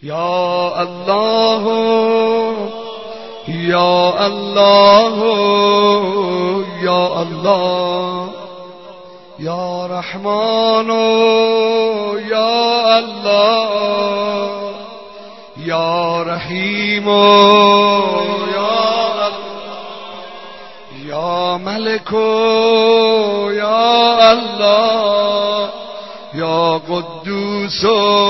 یا الله یا الله یا الله یا رحمان یا الله یا رحیم یا الله یا ملک یا الله یا قدوس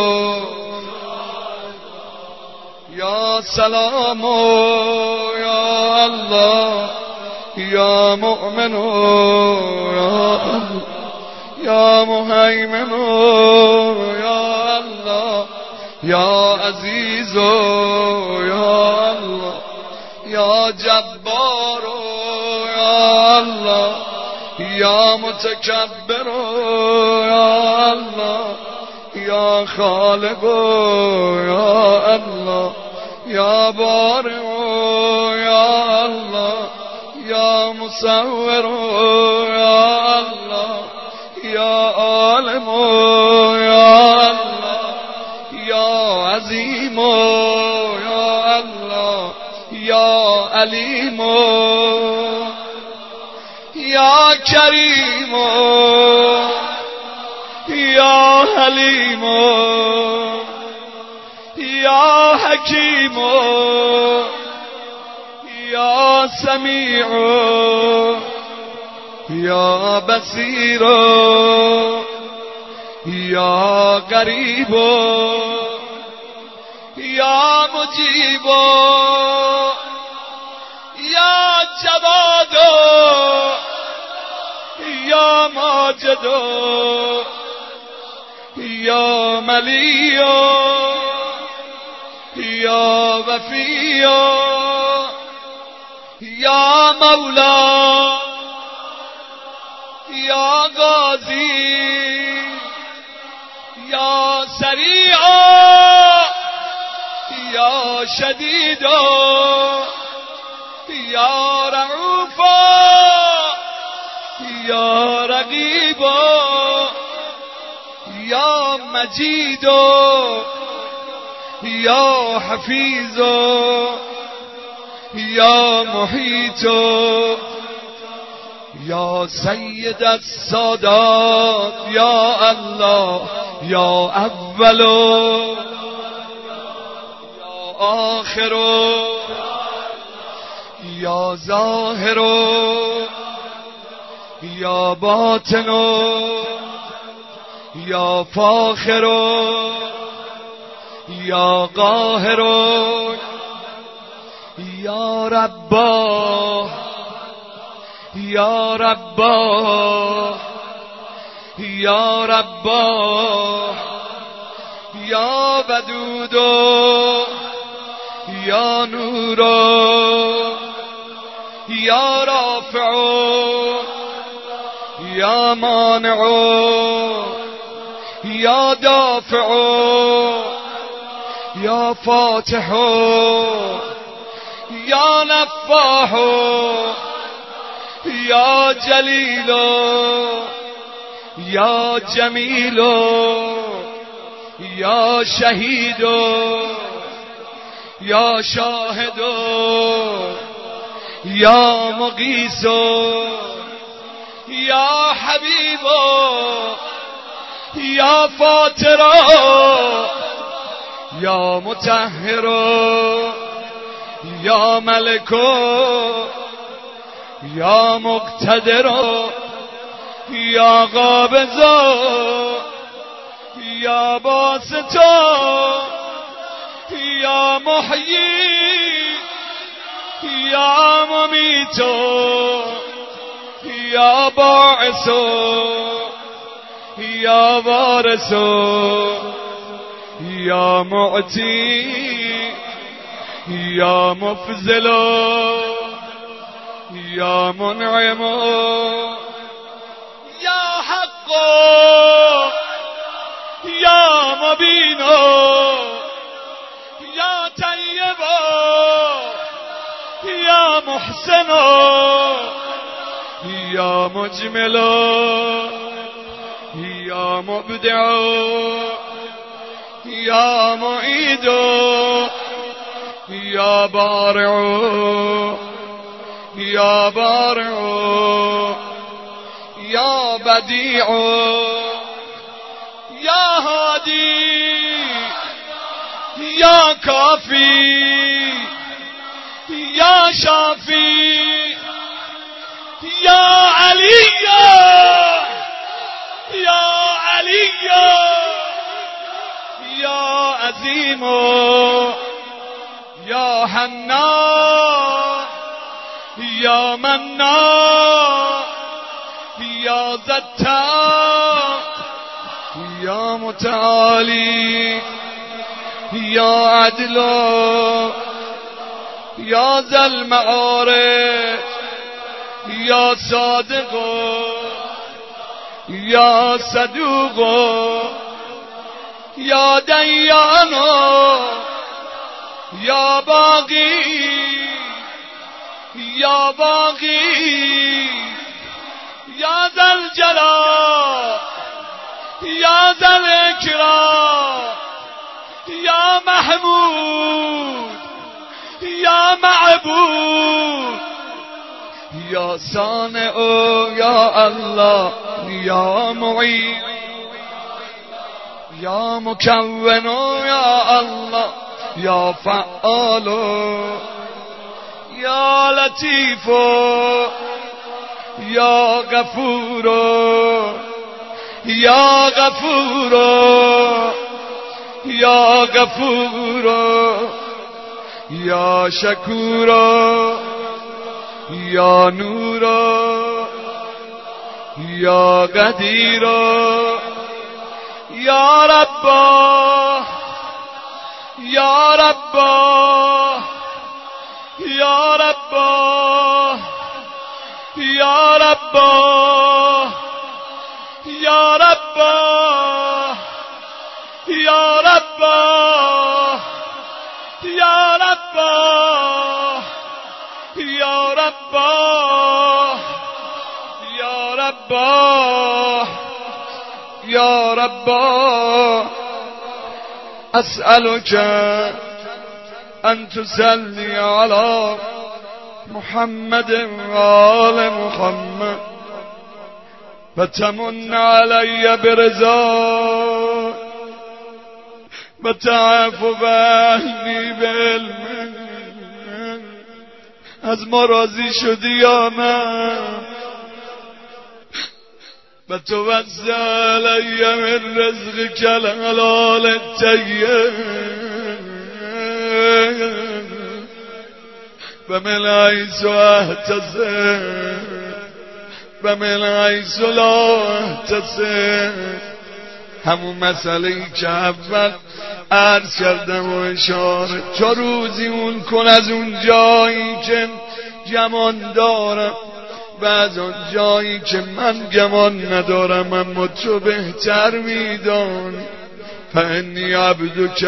یا سلام یا الله یا مؤمن یا الله یا مهیمن یا الله یا عزیز یا الله یا جبار یا الله یا متکبر یا الله یا خالق یا الله یا بارئ یا الله یا مصور یا الله یا عالم یا الله یا عظیم یا الله یا علیم یا کریم یا حلیم یا حکیم یا سمیع یا بصیر یا قریب یا مجیب یا جواد یا ماجد یا ملی یا وفی یا مولا یا غازی یا سریع یا شدید یا رؤوف یا رقیب یا مجید یا حفیظ یا محیط یا سید السادات یا الله یا اول یا آخر یا ظاهر یا باطن یا فاخر یا قاهر یا رباه یا رباه یا رباه یا ودود یا نور یا رافع یا مانع یا دافع یا فاتح یا نفاح یا جلیل یا جمیل یا شهید یا شاهد یا مغیث یا حبیب یا فاطر یا مطهر یا ملک یا مقتدر یا قابض یا باسط یا محیی یا ممیت یا باعث یا وارث یا معطی یا مفضل یا منعم یا حق یا مبین یا طیب یا محسن یا مجمل یا مبدع یا معید یا بارع یا بارع یا بدیع یا هادی یا کافی یا شافی یا علی یا علی یا عظیم یا حنان یا منان یا زتا یا متعالی یا عدل یا ذا المعارف یا صادق یا صدوق یا دیان یا باقی یا باقی یا ذا الجلال یا ذا الاکرام یا محمود یا معبود یا صانع یا الله یا معین یا مکون یا الله یا فعال یا لطیف یا غفور یا غفور یا غفور یا شکور یا نور یا قدیر یا رب یا رب یا رب یا رب یا رب یا رب یا رب یا رب یا رب یا رب اسألك ان تصلي على محمد وآل محمد وتمن علي برضاك وتعفو عني بعلمك. از ما راضی شدی یا نه و توزع علی من رزقک الحلال الطیب و من حیث احتسب و من حیث لا احتسب. همون مسئله‌ای که اول عرض کردم و اشاره 4 روزی اون کن از اون جایی که گمان دارم و از آن جایی که من گمان ندارم اما تو بهتر میدانی. فانی عبدک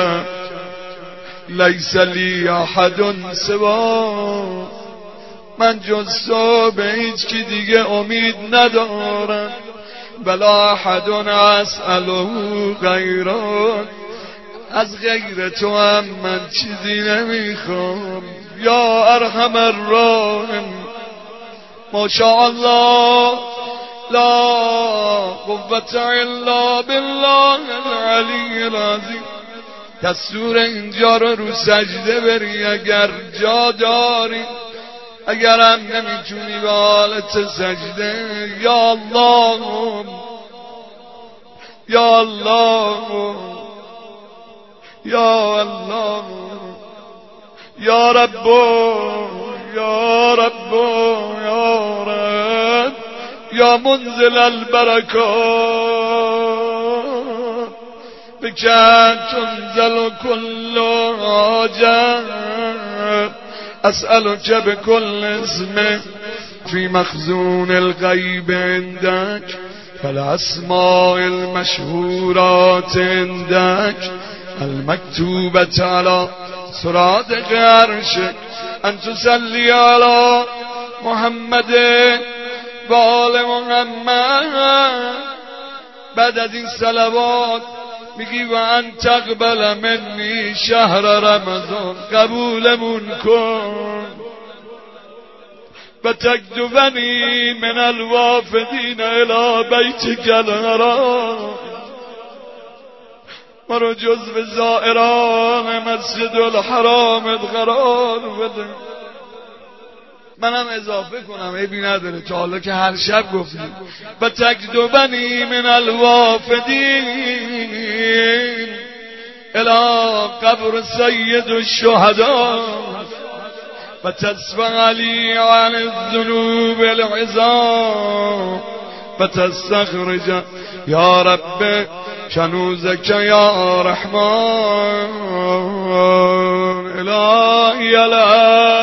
لیس لی احد سوا، من جز تو به هیچ کی دیگه امید ندارم. بلا احد اسأله غیرک، از غیر تو هم من چیزی نمیخوام. یا ارحم الراحمین. ما شاء الله لا قوة الا بالله العلی العظیم. دستور اینجا رو سجده بری اگر جا داری، اگر هم نمیتونی به حالت سجده. یا الله یا الله یا الله یا رب یا رب یا رب یا منزل البرکات بکن تنزل كل حاجت. اسألك بكل اسم في مخزون الغيب عندك فالاسماء المشهورات عندك المكتوبة على صراط عرشك ان تصلي على محمد و آل محمد. بعد از این صلوات میگی و ان تقبل منی شهر رمضان، قبولمون کن و تکتبنی من الوافدین الی بیتک الحرام، ما رو جزو زائران مسجد الحرام قرار بده. منم اضافه کنم عیبی نداره، تا حالا که هر شب گفتیم و تکتبنی من الوافدین الی قبر سید الشهداء و تصفح علی عن الذنوب العظام و تستخرج یا رب کنوزک یا رحمان الهی